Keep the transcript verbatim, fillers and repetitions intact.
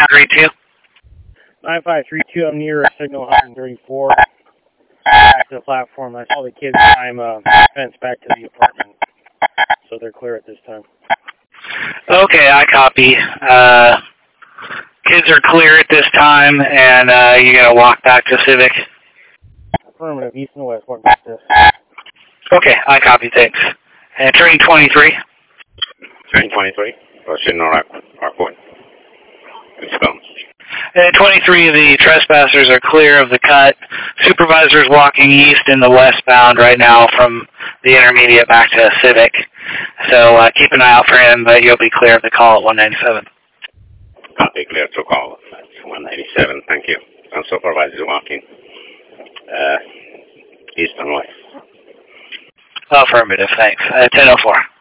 three two. nine five three two, I'm near signal one thirty-four. Back to the platform. I saw the kids climb a fence back to the apartment. So they're clear at this time. Okay, I copy. Uh, kids are clear at this time, and uh, you're going to walk back to Civic? Affirmative, east and west, walk back to. Okay, I copy, thanks. And train twenty-three? Train twenty-three, proceeding on Rockwood. Response. And twenty-three, the trespassers are clear of the cut. Supervisor's walking east in the westbound right now from the intermediate back to Civic. So uh, keep an eye out for him, but you'll be clear of the call at one ninety-seven. Copy, clear to call at one ninety-seven, thank you. And supervisor's walking uh, east and west. Affirmative, thanks. Uh, ten oh four.